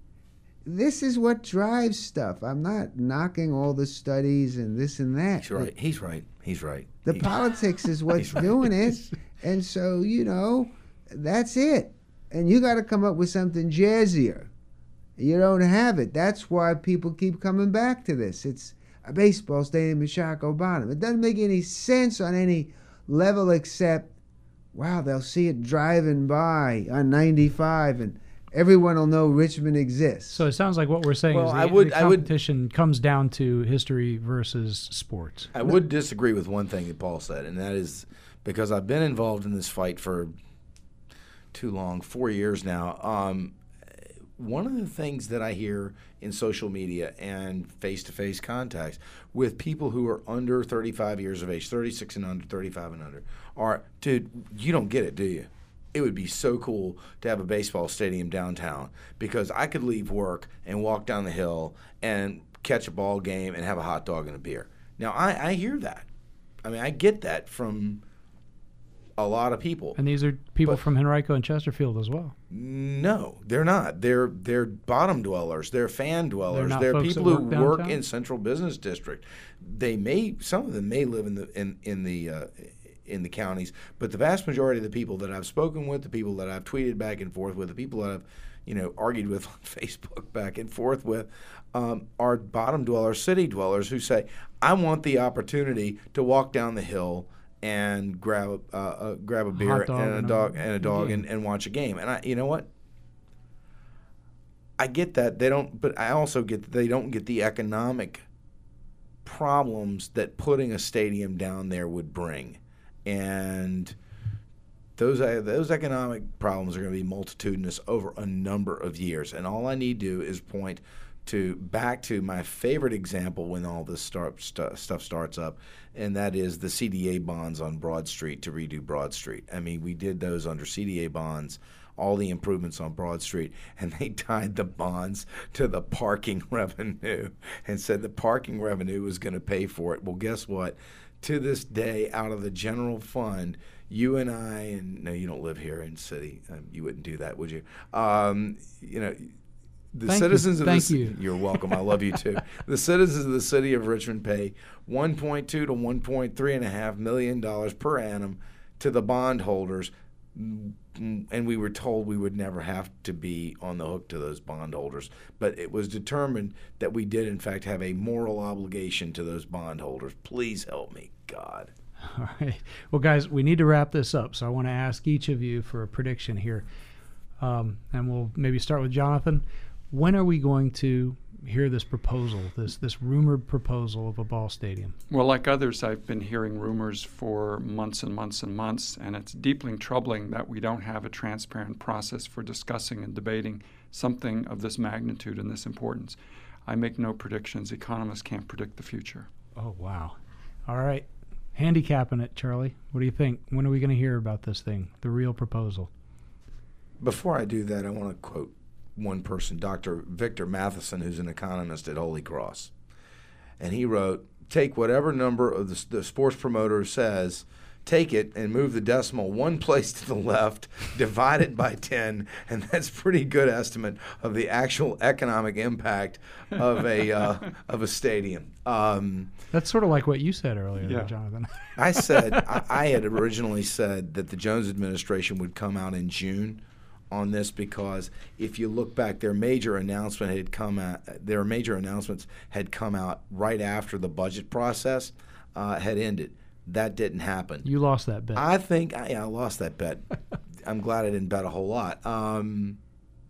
This is what drives stuff. I'm not knocking all the studies and this and that. He's right. He's right. He's right. The He- politics is what's He's right. doing it. And so, you know, that's it. And you got to come up with something jazzier. You don't have it. That's why people keep coming back to this. It's a baseball stadium in Shockoe Bottom. It doesn't make any sense on any level except, wow, they'll see it driving by on ninety-five and everyone will know Richmond exists. So it sounds like what we're saying Well, is the, I would- the I would- competition comes down to history versus sports. I would disagree with one thing that Paul said, and that is because I've been involved in this fight for too long, four years now. Um, one of the things that I hear in social media and face-to-face contacts with people who are under thirty-five years of age, thirty-six and under, thirty-five and under, are, dude, you don't get it, do you? it would be so cool to have a baseball stadium downtown because I could leave work and walk down the hill and catch a ball game and have a hot dog and a beer. Now, I, I hear that. I mean, I get that from a lot of people. And these are people But- from Henrico and Chesterfield as well. No, they're not. They're they're bottom dwellers. They're fan dwellers. not They're folks people that who work work downtown? in Central Business District. They may some of them may live in the in in the uh, in the counties, but the vast majority of the people that I've spoken with, the people that I've tweeted back and forth with, the people that I've you know argued with on Facebook back and forth with, um, are bottom dwellers, city dwellers who say, "I want the opportunity to walk down the hill." And grab uh, uh, grab a beer dog and a and a dog and a dog game. and, and watch a game. And I, you know what? I get that they don't, but I also get that they don't get the economic problems that putting a stadium down there would bring, and those uh, those economic problems are going to be multitudinous over a number of years. And all I need to do is point to back to my favorite example when all this start, st- stuff starts up, and that is the C D A bonds on Broad Street to redo Broad Street. I mean, we did those under C D A bonds, all the improvements on Broad Street, and they tied the bonds to the parking revenue and said the parking revenue was going to pay for it. Well, guess what? To this day, out of the general fund, you and I, and no, you don't live here in the city. Um, you wouldn't do that, would you? Um, you know, the Thank you. citizens of Thank this, you. You're welcome. I love you too. The citizens of the city of Richmond pay one point two to one point three and a half million dollars per annum to the bondholders, and we were told we would never have to be on the hook to those bondholders. But it was determined that we did, in fact, have a moral obligation to those bondholders. Please help me, God. All right. Well, guys, we need to wrap this up, so I want to ask each of you for a prediction here. Um, and we'll maybe start with Jonathan. When are we going to hear this proposal, this this rumored proposal of a ball stadium? Well, like others, I've been hearing rumors for months and months and months, and it's deeply troubling that we don't have a transparent process for discussing and debating something of this magnitude and this importance. I make no predictions. Economists can't predict the future. Oh, wow. All right. Handicapping it, Charlie. What do you think? When are we going to hear about this thing, the real proposal? Before I do that, I want to quote one person, Doctor Victor Matheson, who's an economist at Holy Cross. And he wrote, take whatever number of the, the sports promoter says, take it and move the decimal one place to the left, divide it by ten, and that's a pretty good estimate of the actual economic impact of a uh, of a stadium. Um, That's sort of like what you said earlier, Yeah. Jonathan. I said, I, I had originally said that the Jones administration would come out in June on this because if you look back, their major announcement had come out, their major announcements had come out right after the budget process uh, had ended. That didn't happen. You lost that bet. I think I, I lost that bet. I'm glad I didn't bet a whole lot. Um,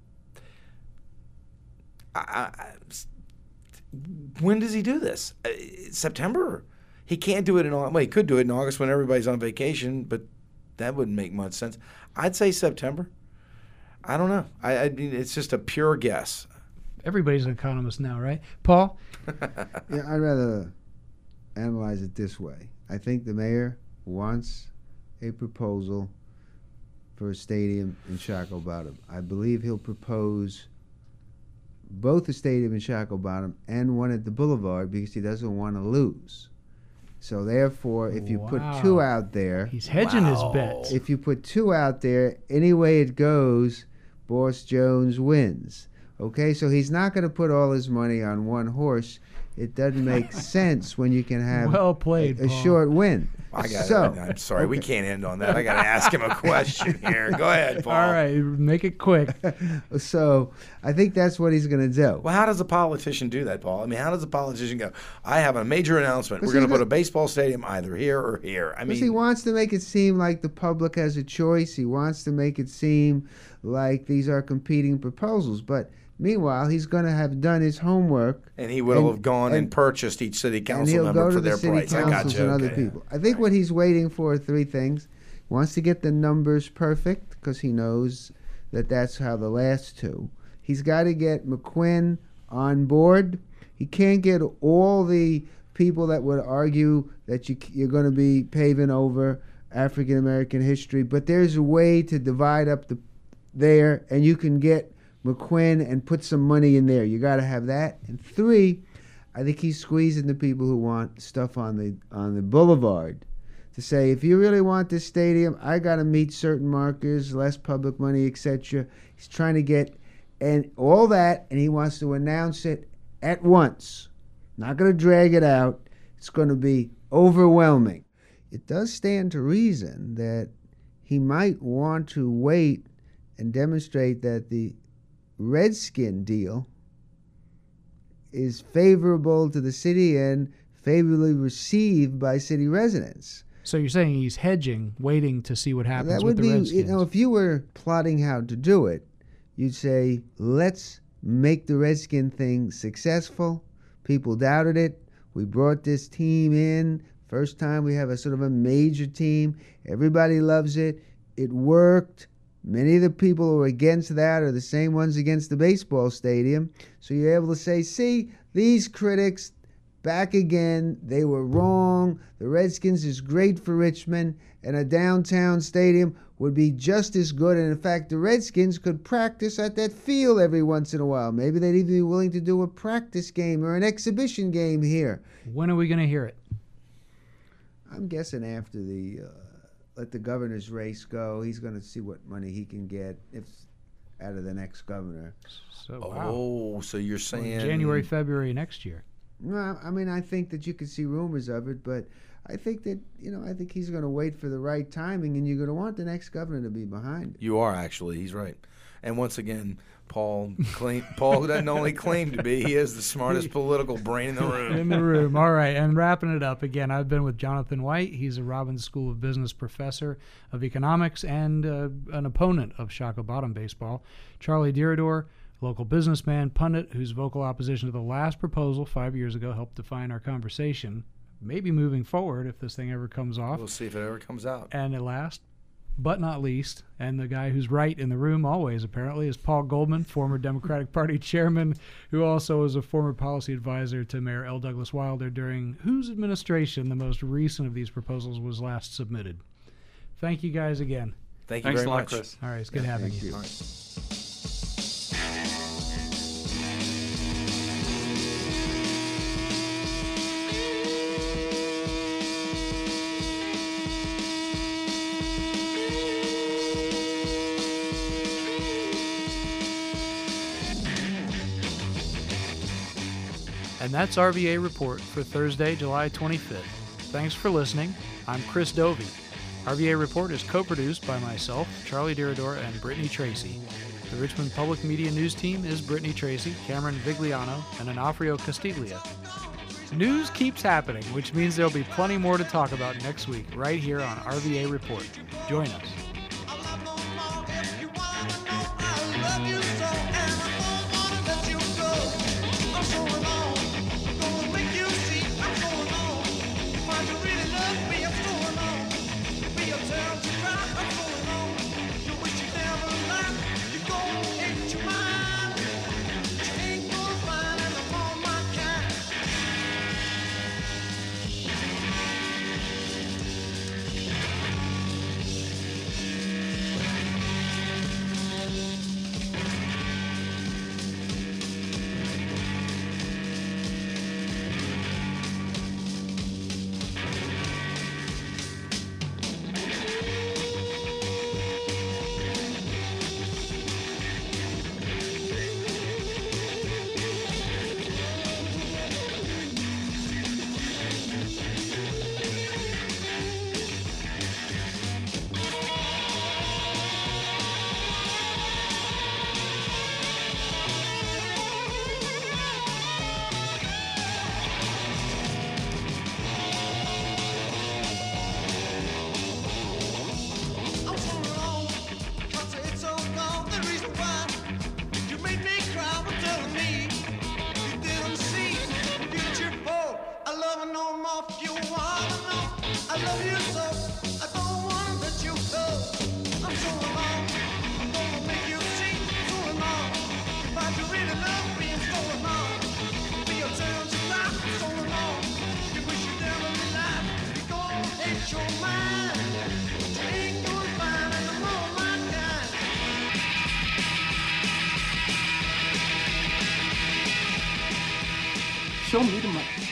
I, I, when does he do this? Uh, September? He can't do it in August. Well, he could do it in August when everybody's on vacation, but that wouldn't make much sense. I'd say September. I don't know. I, I mean, it's just a pure guess. Everybody's an economist now, right? Paul? Yeah, I'd rather analyze it this way. I think the mayor wants a proposal for a stadium in Shacklebottom. I believe he'll propose both a stadium in Shacklebottom and one at the Boulevard because he doesn't want to lose. So therefore, if you Wow. put two out there, He's hedging Wow. his bets. if you put two out there, any way it goes, Boss Jones wins. Okay, so he's not going to put all his money on one horse. It doesn't make sense when you can have Well played, a, a Paul. short win. I got so, it. I'm sorry. We can't end on that. I got to ask him a question here. Go ahead, Paul. All right, make it quick. So I think that's what he's going to do. Well, how does a politician do that, Paul? I mean, how does a politician go, I have a major announcement. We're Because going to he's put not- a baseball stadium either here or here. I Because he mean, wants to make it seem like the public has a choice. He wants to make it seem like these are competing proposals. But meanwhile, he's going to have done his homework. and he will and- have gone and, and- purchased each city and council he'll member go for to the their city price. I got councils you. and other Okay. people. I think what he's waiting for are three things. He wants to get the numbers perfect because he knows that that's how the last two. He's got to get McQuinn on board. He can't get all the people that would argue that you, you're going to be paving over African American history, but there's a way to divide up the there, and you can get McQuinn and put some money in there. You got to have that. And three, I think he's squeezing the people who want stuff on the on the boulevard to say, if you really want this stadium, I got to meet certain markers, less public money, et cetera. He's trying to get and all that, and he wants to announce it at once. Not going to drag it out. It's going to be overwhelming. It does stand to reason that he might want to wait and demonstrate that the Redskin deal is favorable to the city and favorably received by city residents. So you're saying he's hedging, waiting to see what happens That with would the be, Redskins. you know, if you were plotting how to do it, you'd say, let's make the Redskin thing successful. People doubted it. We brought this team in. First time we have a sort of a major team. Everybody loves it. It worked. Many of the people who are against that are the same ones against the baseball stadium. So you're able to say, see, these critics back again, they were wrong. The Redskins is great for Richmond, and a downtown stadium would be just as good. And in fact, the Redskins could practice at that field every once in a while. Maybe they'd even be willing to do a practice game or an exhibition game here. When are we going to hear it? I'm guessing after the uh, let the governor's race go, he's going to see what money he can get if out of the next governor. So, wow. Oh, so you're saying January, February next year. No, I mean, I think that you could see rumors of it, but I think that, you know, I think he's going to wait for the right timing, and you're going to want the next governor to be behind it. You are, actually. He's right. And once again, Paul claim, Paul doesn't only claim to be, he is the smartest political brain in the room. In the room. All right. And wrapping it up, again, I've been with Jonathan White. He's a Robbins School of Business professor of economics and uh, an opponent of Shaka Bottom baseball. Charlie Dirador, local businessman, pundit, whose vocal opposition to the last proposal five years ago helped define our conversation, maybe moving forward if this thing ever comes off. We'll see if it ever comes out. And at last, but not least, and the guy who's right in the room always, apparently, is Paul Goldman, former Democratic Party chairman, who also is a former policy advisor to Mayor L. Douglas Wilder, during whose administration the most recent of these proposals was last submitted. Thank you guys again. Thank you Thanks very a lot, much. Chris. All right, it's good having Thank you. you. All right. And that's R V A Report for Thursday, July twenty-fifth. Thanks for listening. I'm Chris Dovey. R V A Report is co-produced by myself, Charlie Dirador, and Brittany Tracy. The Richmond Public Media News team is Brittany Tracy, Cameron Vigliano, and Onofrio Castiglia. News keeps happening, which means there'll be plenty more to talk about next week, right here on R V A Report. Join us. Your mind. Show me the money.